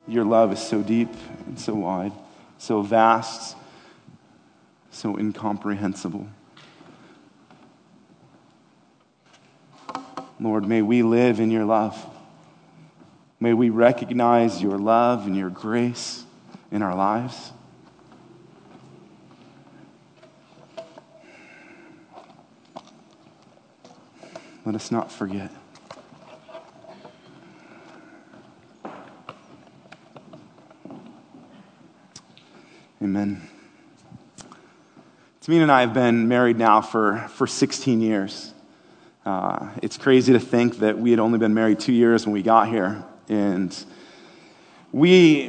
Your love is so deep and so wide, so vast, so incomprehensible. Lord, may we live in your love. May we recognize your love and your grace in our lives. Let us not forget. Amen. Tamina and I have been married now for 16 years. It's crazy to think that we had only been married 2 years when we got here. And we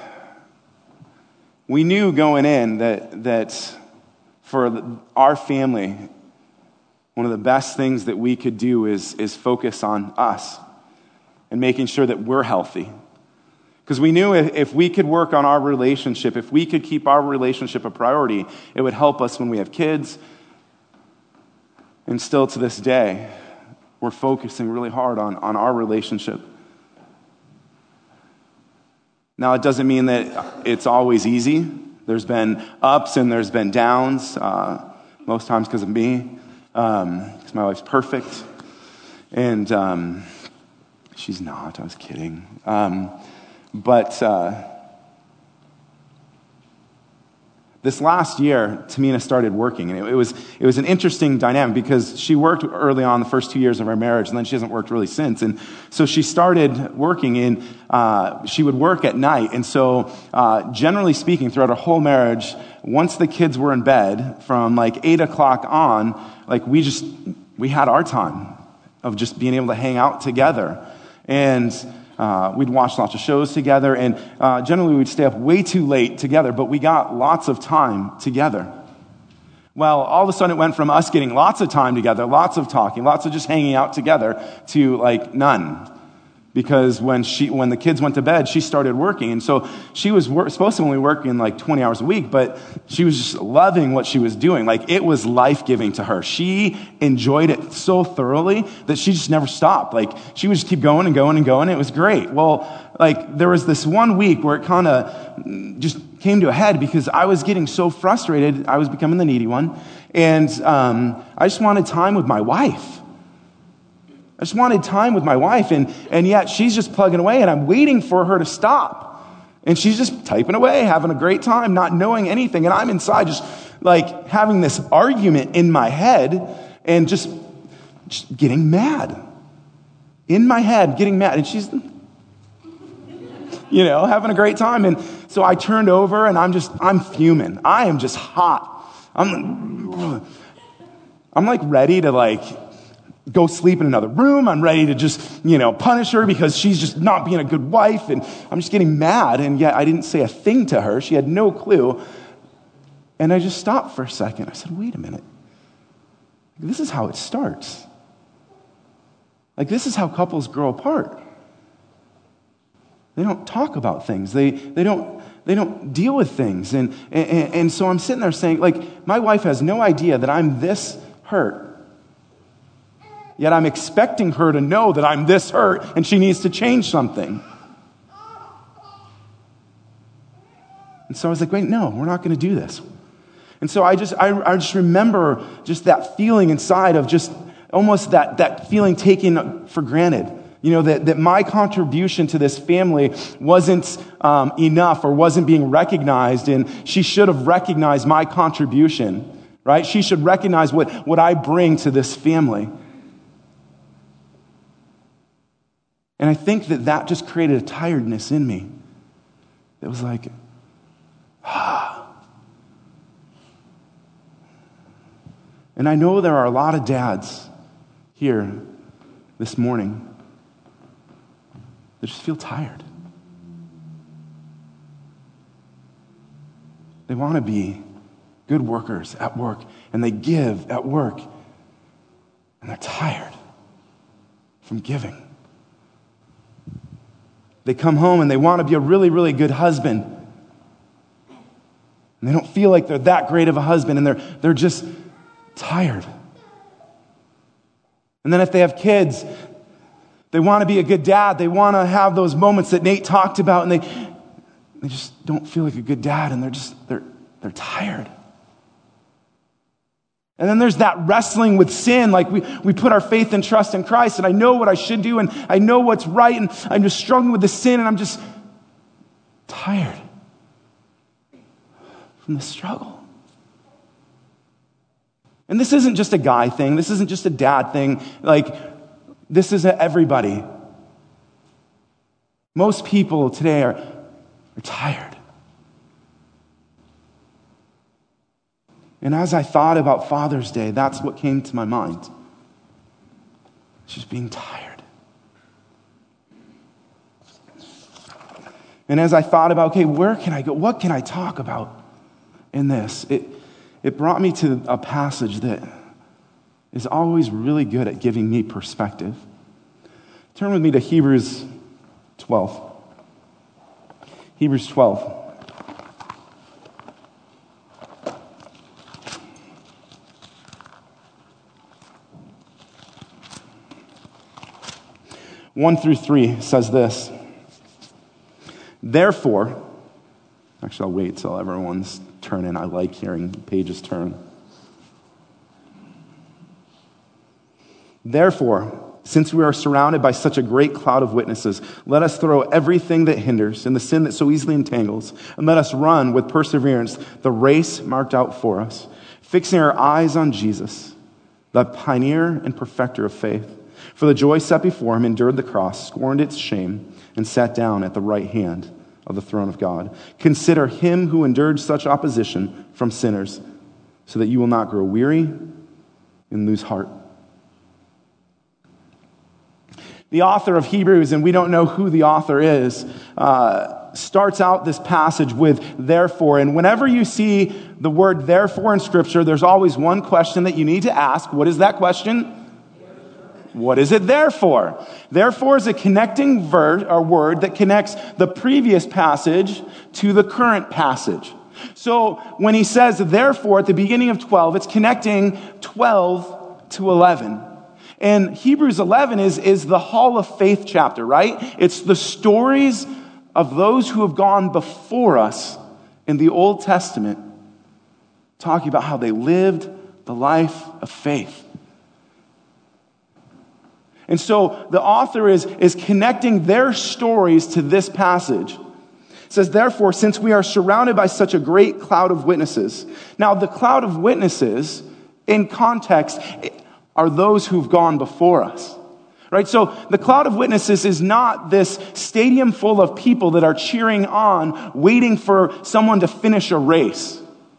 knew going in that for our family, one of the best things that we could do is focus on us and making sure that we're healthy. Because we knew if we could work on our relationship, if we could keep our relationship a priority, it would help us when we have kids. And still to this day, we're focusing really hard on our relationship. Now, it doesn't mean that it's always easy. There's been ups and there's been downs, most times because of me, because my wife's perfect. And she's not, I was kidding. But this last year, Tamina started working, and it was an interesting dynamic because she worked early on the first 2 years of our marriage, and then she hasn't worked really since. And so she started working, and she would work at night. And so, generally speaking, throughout our whole marriage, once the kids were in bed, from like 8 o'clock on, like we had our time of just being able to hang out together, and we'd watch lots of shows together, and generally we'd stay up way too late together, but we got lots of time together. Well, all of a sudden it went from us getting lots of time together, lots of talking, lots of just hanging out together, to like none. Because when the kids went to bed, she started working. And so she was supposed to only work in like 20 hours a week, but she was just loving what she was doing. Like, it was life-giving to her. She enjoyed it so thoroughly that she just never stopped. Like, she would just keep going and going and going. It was great. Well, like, there was this one week where it kind of just came to a head because I was getting so frustrated. I was becoming the needy one. And I just wanted time with my wife. I just wanted time with my wife, and yet she's just plugging away, and I'm waiting for her to stop. And she's just typing away, having a great time, not knowing anything. And I'm inside just like having this argument in my head and just getting mad. In my head, getting mad. And she's, having a great time. And so I turned over, and I'm fuming. I am just hot. I'm like ready to go sleep in another room. I'm ready to just, punish her because she's just not being a good wife. And I'm just getting mad. And yet I didn't say a thing to her. She had no clue. And I just stopped for a second. I said, wait a minute. This is how it starts. Like, this is how couples grow apart. They don't talk about things. They don't deal with things. And so I'm sitting there saying, like, my wife has no idea that I'm this hurt. Yet I'm expecting her to know that I'm this hurt and she needs to change something. And so I was like, wait, no, we're not going to do this. And so I just remember just that feeling inside of just almost that feeling taken for granted. That my contribution to this family wasn't enough or wasn't being recognized, and she should have recognized my contribution, right? She should recognize what I bring to this family. And I think that just created a tiredness in me. It was like, And I know there are a lot of dads here this morning that just feel tired. They want to be good workers at work, and they give at work, and they're tired from giving. They come home and they want to be a really, really good husband. And they don't feel like they're that great of a husband, and they're just tired. And then if they have kids, They want to be a good dad. They want to have those moments that Nate talked about, and they just don't feel like a good dad, and they're tired. And then there's that wrestling with sin, like we put our faith and trust in Christ, and I know what I should do, and I know what's right, and I'm just struggling with the sin, and I'm just tired from the struggle. And this isn't just a guy thing. This isn't just a dad thing. Like, this is everybody. Most people today are tired. And as I thought about Father's Day, that's what came to my mind. It's just being tired. And as I thought about, okay, where can I go? What can I talk about in this? It brought me to a passage that is always really good at giving me perspective. Turn with me to Hebrews 12. Hebrews 12. One through 3 says this. Therefore, actually I'll wait till everyone's turning. I like hearing pages turn. Therefore, since we are surrounded by such a great cloud of witnesses, let us throw everything that hinders and the sin that so easily entangles, and let us run with perseverance the race marked out for us, fixing our eyes on Jesus, the pioneer and perfecter of faith. For the joy set before him endured the cross, scorned its shame, and sat down at the right hand of the throne of God. Consider him who endured such opposition from sinners, so that you will not grow weary and lose heart. The author of Hebrews, and we don't know who the author is, starts out this passage with therefore. And whenever you see the word therefore in Scripture, there's always one question that you need to ask. What is that question? What is it there for? Therefore is a connecting word that connects the previous passage to the current passage. So when he says therefore at the beginning of 12, it's connecting 12 to 11. And Hebrews 11 is the Hall of Faith chapter, right? It's the stories of those who have gone before us in the Old Testament, talking about how they lived the life of faith. And so the author is connecting their stories to this passage. It says, therefore, since we are surrounded by such a great cloud of witnesses. Now, the cloud of witnesses, in context, are those who've gone before us. Right? So the cloud of witnesses is not this stadium full of people that are cheering on, waiting for someone to finish a race.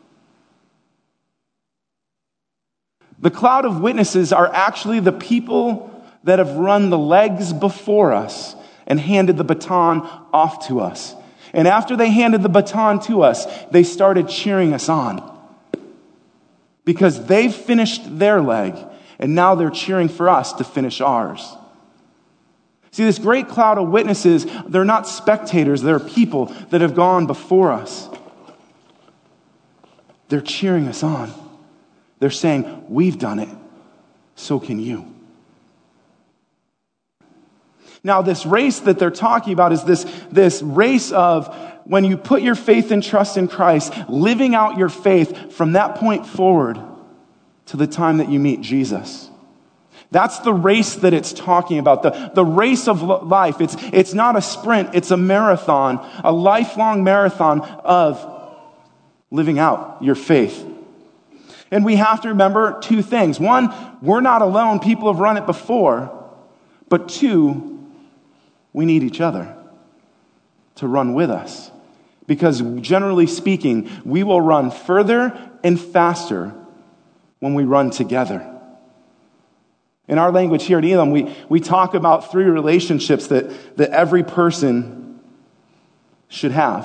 The cloud of witnesses are actually the people that have run the legs before us and handed the baton off to us. And after they handed the baton to us, they started cheering us on. Because they've finished their leg, and now they're cheering for us to finish ours. See, this great cloud of witnesses, they're not spectators, they're people that have gone before us. They're cheering us on. They're saying, we've done it, so can you. Now, this race that they're talking about is this race of when you put your faith and trust in Christ, living out your faith from that point forward to the time that you meet Jesus. That's the race that it's talking about, the race of life. It's not a sprint, it's a marathon, a lifelong marathon of living out your faith. And we have to remember two things. One, we're not alone. People have run it before. But two, we need each other to run with us. Because generally speaking, we will run further and faster when we run together. In our language here at Elam, we talk about 3 relationships that every person should have.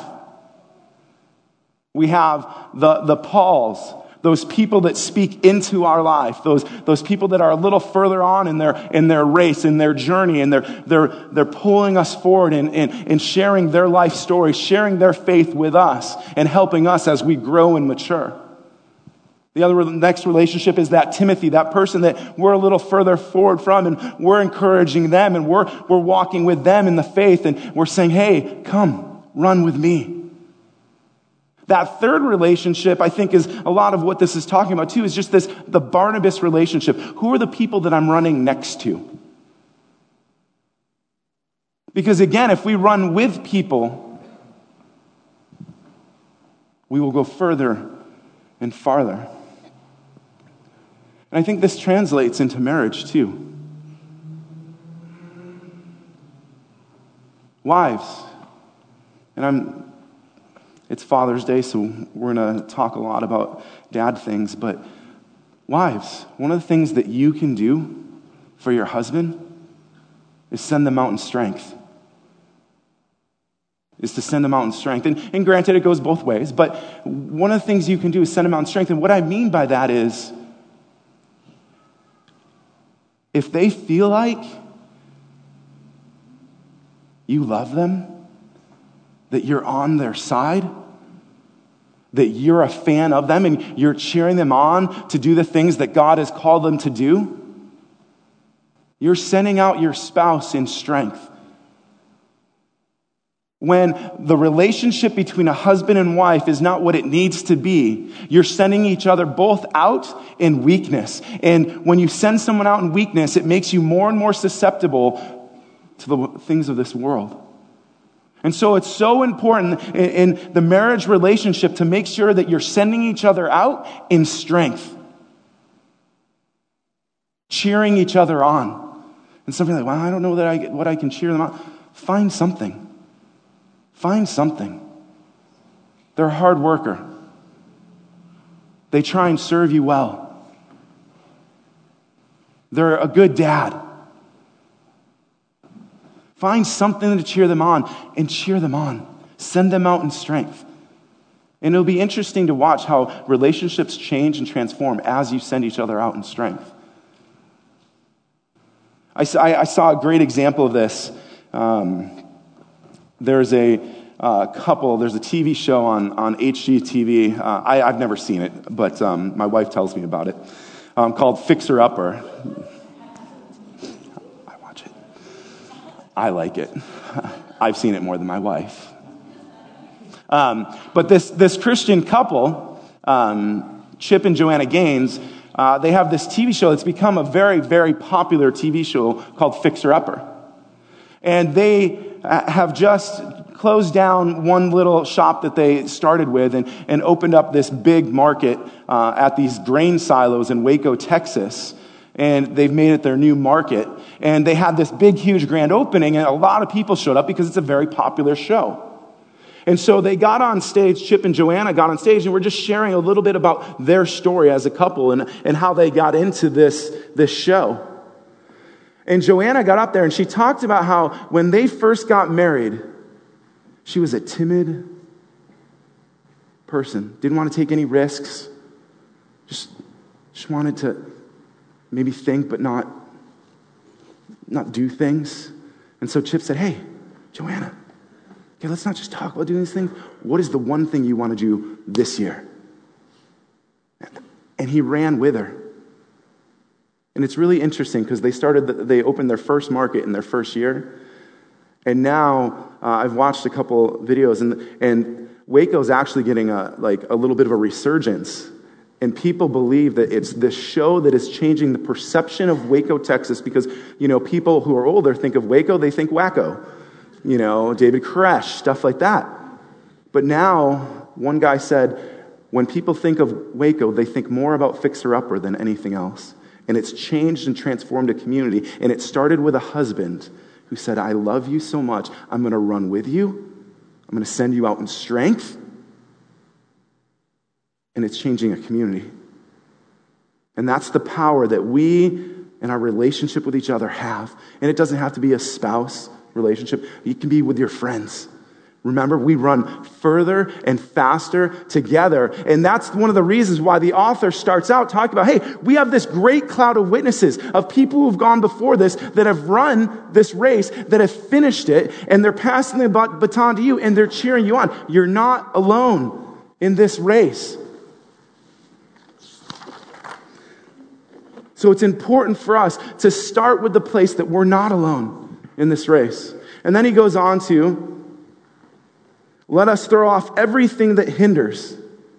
We have the Pauls, those people that speak into our life, those people that are a little further on in their race, in their journey, and they're pulling us forward and sharing their life story, sharing their faith with us, and helping us as we grow and mature. Next relationship is that Timothy, that person that we're a little further forward from, and we're encouraging them, and we're walking with them in the faith, and we're saying, hey, come, run with me. That third relationship, I think, is a lot of what this is talking about too, is just the Barnabas relationship. Who are the people that I'm running next to? Because again, if we run with people, we will go further and farther. And I think this translates into marriage too. Wives, and it's Father's Day, so we're going to talk a lot about dad things, but wives, one of the things that you can do for your husband is send them out in strength. And granted, it goes both ways, but one of the things you can do is send them out in strength. And what I mean by that is, if they feel like you love them, that you're on their side, that you're a fan of them, and you're cheering them on to do the things that God has called them to do, you're sending out your spouse in strength. When the relationship between a husband and wife is not what it needs to be, you're sending each other both out in weakness. And when you send someone out in weakness, it makes you more and more susceptible to the things of this world. And so it's so important in the marriage relationship to make sure that you're sending each other out in strength. Cheering each other on. And somebody like, well, I don't know what I can cheer them on. Find something. They're a hard worker. They try and serve you well. They're a good dad. Find something to cheer them on, and cheer them on. Send them out in strength. And it'll be interesting to watch how relationships change and transform as you send each other out in strength. I saw a great example of this. There's a couple, there's a TV show on HGTV. I've never seen it, but my wife tells me about it, called Fixer Upper. I watch it. I like it. I've seen it more than my wife. But this Christian couple, Chip and Joanna Gaines, they have this TV show that's become a very, very popular TV show called Fixer Upper. And they have just closed down one little shop that they started with and opened up this big market at these grain silos in Waco, Texas. And they've made it their new market. And they had this big, huge grand opening, and a lot of people showed up because it's a very popular show. And so they got on stage, Chip and Joanna got on stage, and we're just sharing a little bit about their story as a couple and how they got into this show. And Joanna got up there and she talked about how when they first got married, she was a timid person. Didn't want to take any risks. Just wanted to maybe think but not do things. And so Chip said, hey, Joanna, okay, let's not just talk about doing these things. What is the one thing you want to do this year? And he ran with her. And it's really interesting because they opened their first market in their first year. And now I've watched a couple videos, and Waco's actually getting a little bit of a resurgence. And people believe that it's this show that is changing the perception of Waco, Texas, because, people who are older think of Waco, they think wacko. David Koresh, stuff like that. But now, one guy said, when people think of Waco, they think more about Fixer Upper than anything else. And it's changed and transformed a community. And it started with a husband who said, I love you so much, I'm going to run with you. I'm going to send you out in strength. And it's changing a community. And that's the power that we in our relationship with each other have. And it doesn't have to be a spouse relationship. It can be with your friends. Remember, we run further and faster together. And that's one of the reasons why the author starts out talking about, hey, we have this great cloud of witnesses of people who've gone before this, that have run this race, that have finished it, and they're passing the baton to you, and they're cheering you on. You're not alone in this race. So it's important for us to start with the place that we're not alone in this race. And then he goes on to, let us throw off everything that hinders.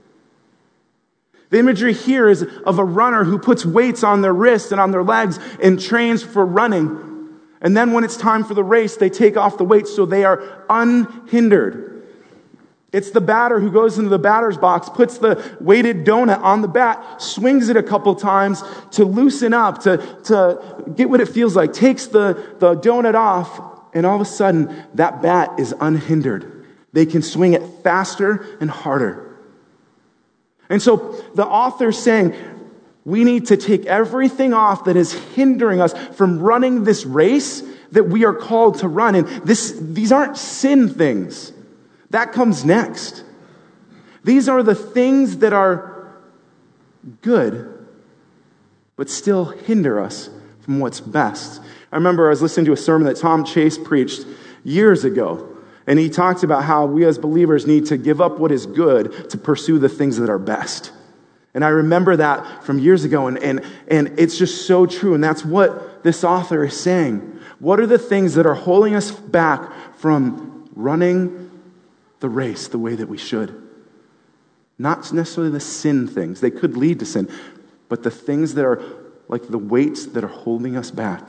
The imagery here is of a runner who puts weights on their wrists and on their legs and trains for running. And then when it's time for the race, they take off the weights so they are unhindered. It's the batter who goes into the batter's box, puts the weighted donut on the bat, swings it a couple times to loosen up, to get what it feels like, takes the donut off, and all of a sudden, that bat is unhindered. They can swing it faster and harder. And so the author's saying, we need to take everything off that is hindering us from running this race that we are called to run. And these aren't sin things. That comes next. These are the things that are good, but still hinder us from what's best. I remember I was listening to a sermon that Tom Chase preached years ago, and he talked about how we as believers need to give up what is good to pursue the things that are best. And I remember that from years ago, and it's just so true, and that's what this author is saying. What are the things that are holding us back from running the race the way that we should? Not necessarily the sin things. They could lead to sin. But the things that are like the weights that are holding us back.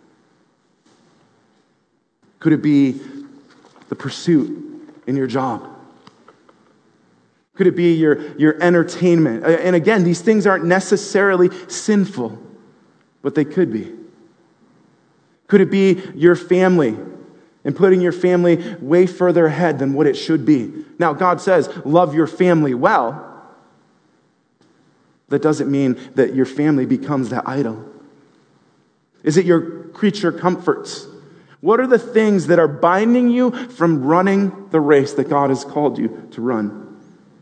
Could it be the pursuit in your job? Could it be your entertainment? And again, these things aren't necessarily sinful, but they could be. Could it be your family? And putting your family way further ahead than what it should be. Now, God says, love your family well. That doesn't mean that your family becomes that idol. Is it your creature comforts? What are the things that are binding you from running the race that God has called you to run?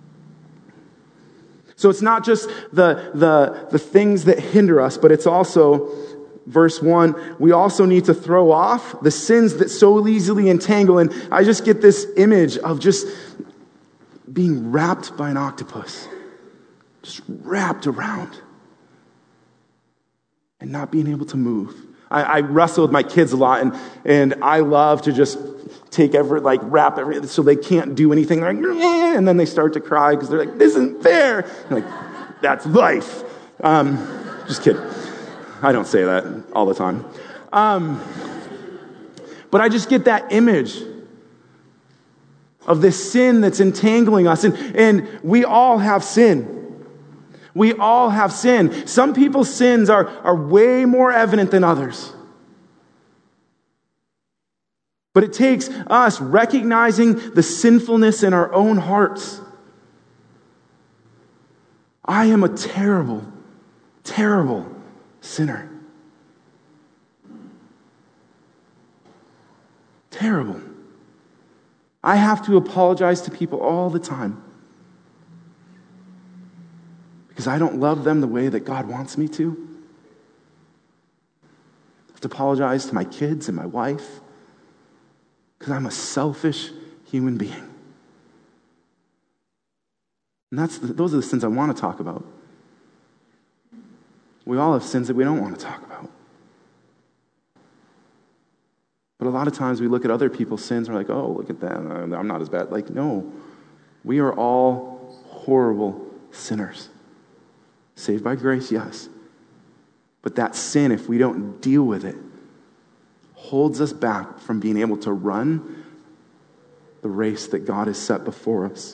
So it's not just the things that hinder us, but it's also, verse 1, we also need to throw off the sins that so easily entangle. And I just get this image of just being wrapped by an octopus. Just wrapped around. And not being able to move. I wrestle with my kids a lot, and I love to just wrap everything so they can't do anything. They're like, and then they start to cry because they're like, this isn't fair. I'm like, that's life. Just kidding. I don't say that all the time. But I just get that image of this sin that's entangling us. And we all have sin. We all have sin. Some people's sins are way more evident than others. But it takes us recognizing the sinfulness in our own hearts. I am a terrible, terrible sinner. Terrible. I have to apologize to people all the time because I don't love them the way that God wants me to. I have to apologize to my kids and my wife because I'm a selfish human being. And those are the sins I want to talk about. We all have sins that we don't want to talk about. But a lot of times we look at other people's sins and we're like, oh, look at that. I'm not as bad. Like, no. We are all horrible sinners. Saved by grace, yes. But that sin, if we don't deal with it, holds us back from being able to run the race that God has set before us.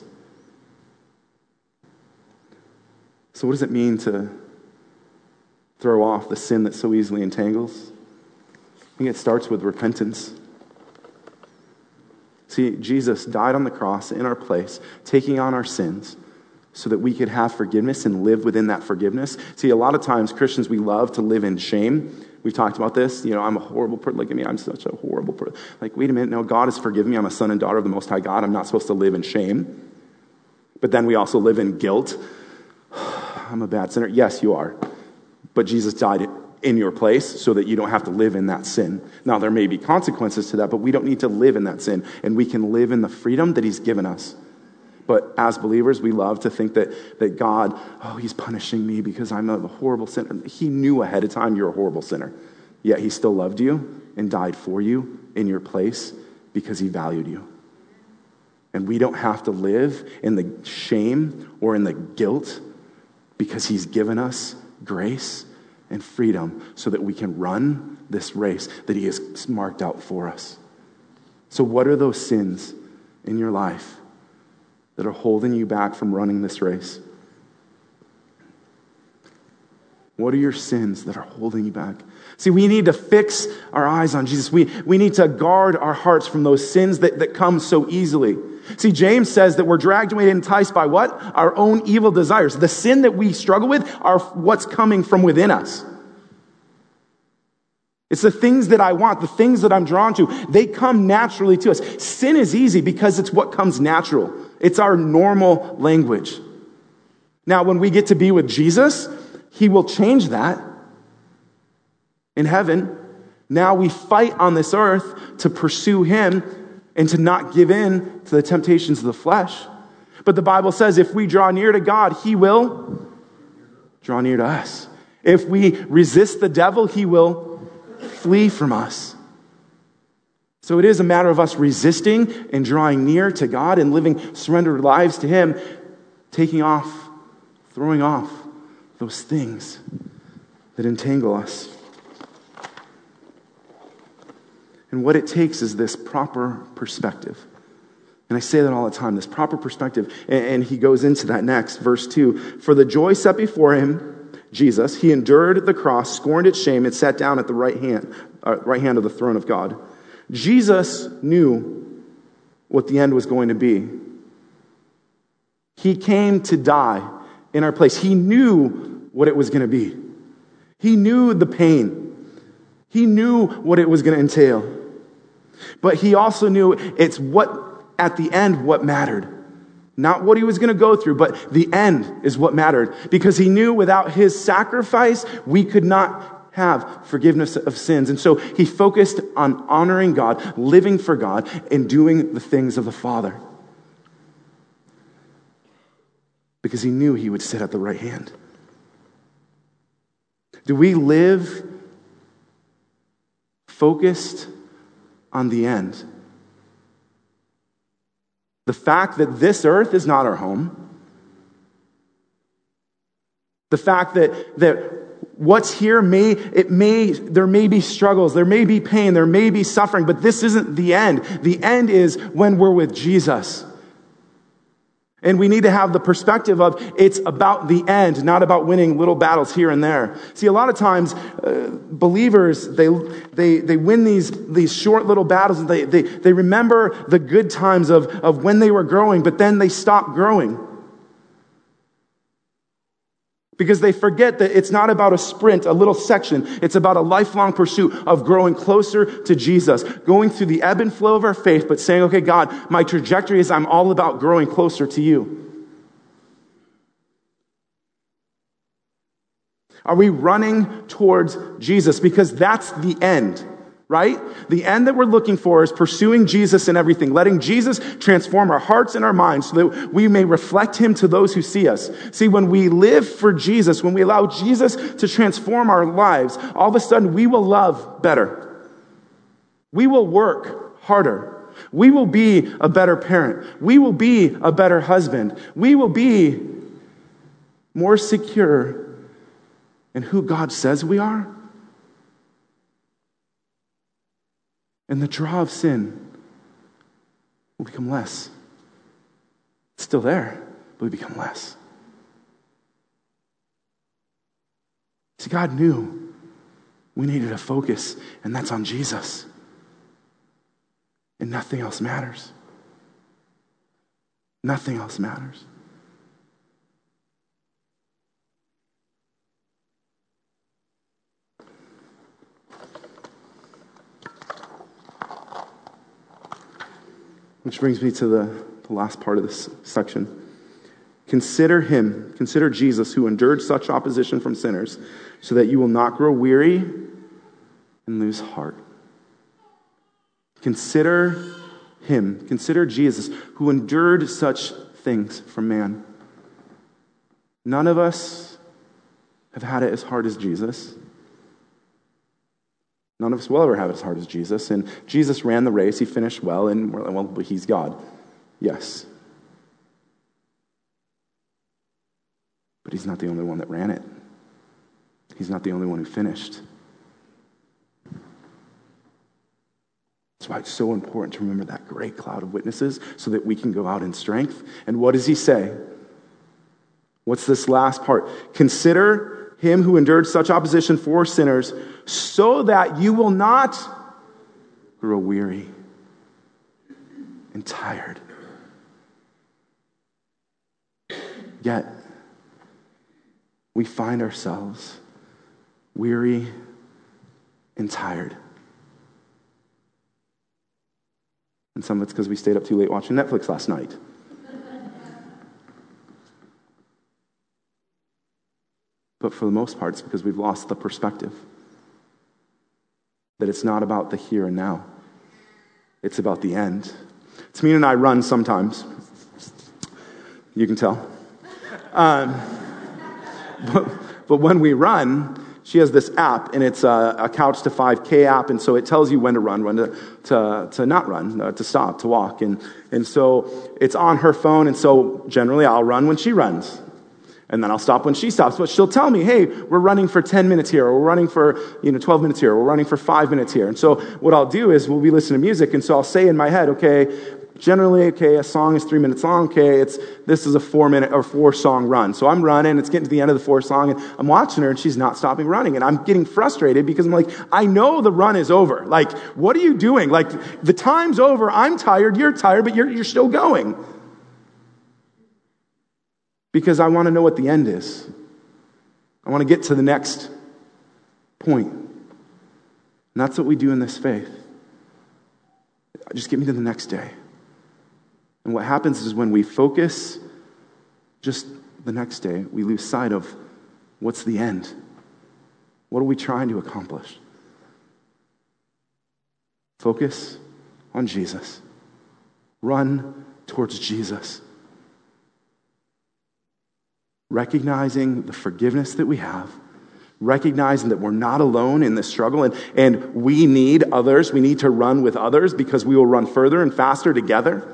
So what does it mean to throw off the sin that so easily entangles? I think it starts with repentance. See, Jesus died on the cross in our place, taking on our sins so that we could have forgiveness and live within that forgiveness. See, a lot of times Christians, we love to live in shame. We've talked about this. You know, I'm a horrible person. Look at me, I'm such a horrible person. Like, wait a minute, no, God has forgiven me. I'm a son and daughter of the Most High God. I'm not supposed to live in shame. But then we also live in guilt. I'm a bad sinner. Yes, you are. But Jesus died in your place so that you don't have to live in that sin. Now, there may be consequences to that, but we don't need to live in that sin. And we can live in the freedom that He's given us. But as believers, we love to think that God, he's punishing me because I'm a horrible sinner. He knew ahead of time you're a horrible sinner. Yet he still loved you and died for you in your place because he valued you. And we don't have to live in the shame or in the guilt because he's given us grace and freedom so that we can run this race that he has marked out for us. So what are those sins in your life that are holding you back from running this race? What are your sins that are holding you back? See, we need to fix our eyes on Jesus. We need to guard our hearts from those sins that come so easily. See, James says that we're dragged away and enticed by what? Our own evil desires. The sin that we struggle with are what's coming from within us. It's the things that I want, the things that I'm drawn to. They come naturally to us. Sin is easy because it's what comes natural. It's our normal language. Now, when we get to be with Jesus, he will change that in heaven. Now we fight on this earth to pursue him and to not give in to the temptations of the flesh. But the Bible says if we draw near to God, he will draw near to us. If we resist the devil, he will flee from us. So it is a matter of us resisting and drawing near to God and living surrendered lives to him, throwing off those things that entangle us. And what it takes is this proper perspective. And I say that all the time, this proper perspective. And he goes into that next, verse 2. For the joy set before him, Jesus, he endured the cross, scorned its shame, and sat down at the right hand of the throne of God. Jesus knew what the end was going to be. He came to die in our place. He knew what it was going to be. He knew the pain. He knew what it was going to entail. But he also knew it's at the end what mattered. Not what he was going to go through, but the end is what mattered. Because he knew without his sacrifice, we could not have forgiveness of sins. And so he focused on honoring God, living for God, and doing the things of the Father. Because he knew he would sit at the right hand. Do we live focused on the end? The fact that this earth is not our home. The fact that what's here there may be struggles, there may be pain, there may be suffering, but this isn't the end. The end is when we're with Jesus. And we need to have the perspective of it's about the end, not about winning little battles here and there. See, a lot of times, believers, they win these short little battles, and they remember the good times of when they were growing, but then they stop growing. Because they forget that it's not about a sprint, a little section. It's about a lifelong pursuit of growing closer to Jesus, going through the ebb and flow of our faith, but saying, okay, God, my trajectory is I'm all about growing closer to you. Are we running towards Jesus? Because that's the end, right? The end that we're looking for is pursuing Jesus in everything, letting Jesus transform our hearts and our minds so that we may reflect him to those who see us. See, when we live for Jesus, when we allow Jesus to transform our lives, all of a sudden we will love better. We will work harder. We will be a better parent. We will be a better husband. We will be more secure in who God says we are. And the draw of sin will become less. It's still there, but we become less. See, God knew we needed a focus, and that's on Jesus. And nothing else matters. Nothing else matters. Which brings me to the last part of this section. Consider Jesus, who endured such opposition from sinners, so that you will not grow weary and lose heart. Consider him, consider Jesus, who endured such things from man. None of us have had it as hard as Jesus. None of us will ever have it as hard as Jesus. And Jesus ran the race. He finished well. And we're like, well, but he's God. Yes. But he's not the only one that ran it. He's not the only one who finished. That's why it's so important to remember that great cloud of witnesses so that we can go out in strength. And what does he say? What's this last part? Consider him who endured such opposition for sinners so that you will not grow weary and tired. Yet, we find ourselves weary and tired. And some of it's because we stayed up too late watching Netflix last night. But for the most part, it's because we've lost the perspective that it's not about the here and now. It's about the end. Tamina and I run sometimes. You can tell. But when we run, she has this app, and it's a Couch to 5K app, and so it tells you when to run, when to not run, to stop, to walk. And so it's on her phone, and so generally I'll run when she runs. And then I'll stop when she stops. But she'll tell me, hey, we're running for 10 minutes here, or we're running for 12 minutes here, or we're running for 5 minutes here. And so what I'll do is we'll be listening to music, and so I'll say in my head, generally, a song is 3 minutes long, this is a 4-minute or 4-song run. So I'm running, it's getting to the end of the 4th song, and I'm watching her, and she's not stopping running. And I'm getting frustrated because I'm like, I know the run is over. Like, what are you doing? Like, the time's over, I'm tired, you're tired, but you're still going. Because I want to know what the end is. I want to get to the next point. And that's what we do in this faith. Just get me to the next day. And what happens is when we focus just the next day, we lose sight of what's the end. What are we trying to accomplish? Focus on Jesus. Run towards Jesus. Recognizing the forgiveness that we have, recognizing that we're not alone in this struggle, and we need others. We need to run with others because we will run further and faster together.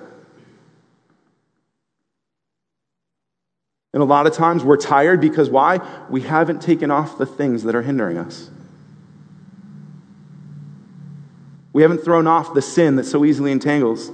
And a lot of times we're tired because why? We haven't taken off the things that are hindering us. We haven't thrown off the sin that so easily entangles.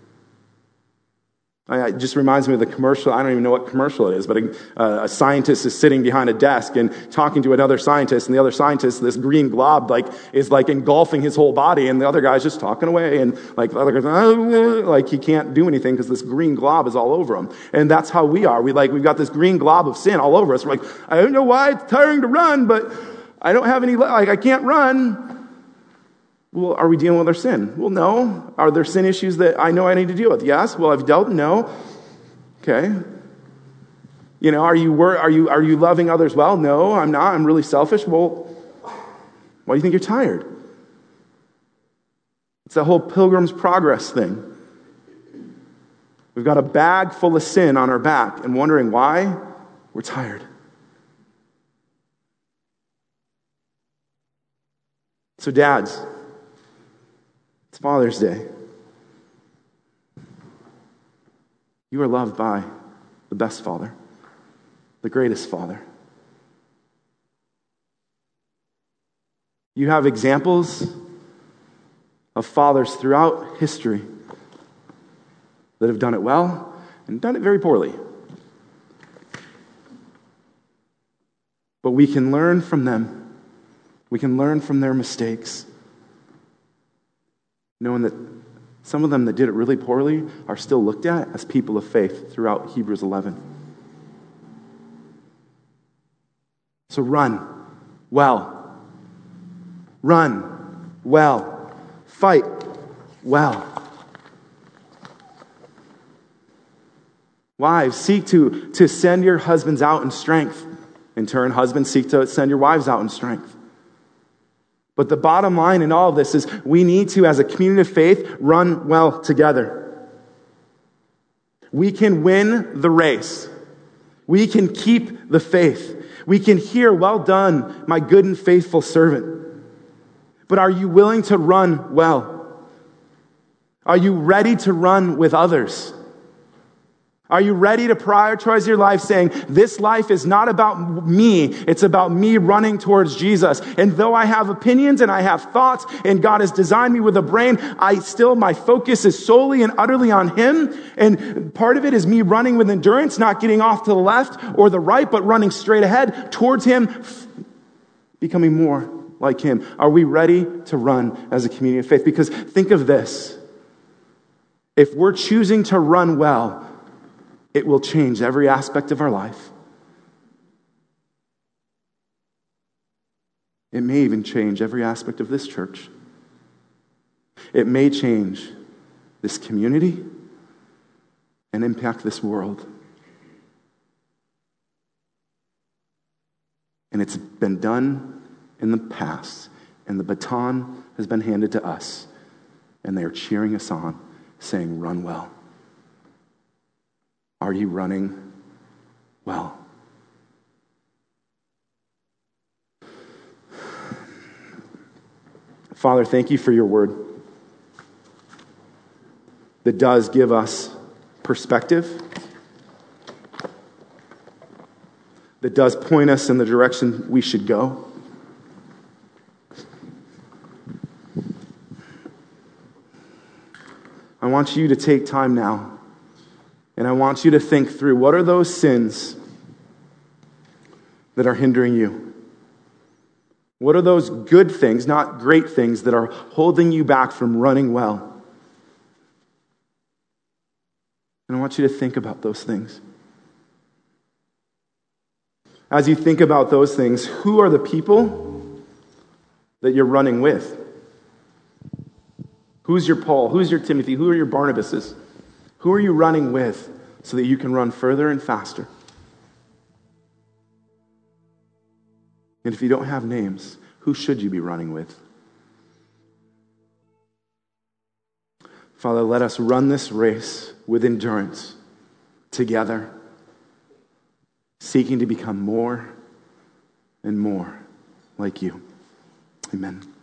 It just reminds me of the commercial. I don't even know what commercial it is, but a scientist is sitting behind a desk and talking to another scientist, and the other scientist, this green glob, is engulfing his whole body, and the other guy's just talking away, and the other guy's he can't do anything because this green glob is all over him. And that's how we are. We've got this green glob of sin all over us. We're like, I don't know why it's tiring to run, but I don't have any. I can't run. Well, are we dealing with our sin? Well, no. Are there sin issues that I know I need to deal with? Yes. Well, I've dealt? No. Okay. Are you loving others well? No, I'm not. I'm really selfish. Well, why do you think you're tired? It's that whole Pilgrim's Progress thing. We've got a bag full of sin on our back and wondering why we're tired. So dads, it's Father's Day. You are loved by the best father, the greatest father. You have examples of fathers throughout history that have done it well and done it very poorly. But we can learn from them. We can learn from their mistakes, knowing that some of them that did it really poorly are still looked at as people of faith throughout Hebrews 11. So run well. Run well. Fight well. Wives, seek to send your husbands out in strength. In turn, husbands, seek to send your wives out in strength. But the bottom line in all of this is we need to, as a community of faith, run well together. we can win the race. We can keep the faith. We can hear, "Well done, my good and faithful servant." But are you willing to run well? Are you ready to run with others? Are you ready to prioritize your life saying, "This life is not about me, it's about me running towards Jesus. And though I have opinions and I have thoughts and God has designed me with a brain, my focus is solely and utterly on Him. And part of it is me running with endurance, not getting off to the left or the right, but running straight ahead towards Him, becoming more like Him." Are we ready to run as a community of faith? Because think of this. If we're choosing to run well, it will change every aspect of our life. It may even change every aspect of this church. It may change this community and impact this world. And it's been done in the past, and the baton has been handed to us, and they are cheering us on, saying, "Run well." Are you running well? Father, thank you for your word that does give us perspective, that does point us in the direction we should go. I want you to take time now, and I want you to think through, what are those sins that are hindering you? What are those good things, not great things, that are holding you back from running well? And I want you to think about those things. As you think about those things, who are the people that you're running with? Who's your Paul? Who's your Timothy? Who are your Barnabases? Who are you running with so that you can run further and faster? And if you don't have names, who should you be running with? Father, let us run this race with endurance together, seeking to become more and more like you. Amen.